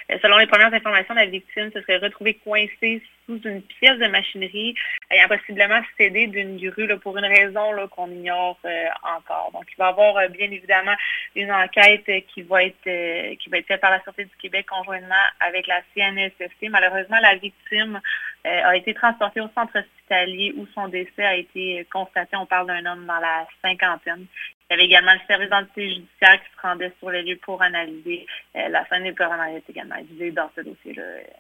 Selon les premières informations, la victime se serait retrouvée coincée sous une pièce de machinerie, ayant possiblement cédé d'une grue là, pour une raison là, qu'on ignore encore. Donc, il va y avoir bien évidemment une enquête qui va être faite par la Sûreté du Québec conjointement avec la CNSST. Malheureusement, la victime a été transportée au centre hospitalier où son décès a été constaté. On parle d'un homme dans la cinquantaine. Il y avait également le service d'identité judiciaire qui se rendait sur les lieux pour analyser la scène des coronaires est également visée dans ce dossier-là.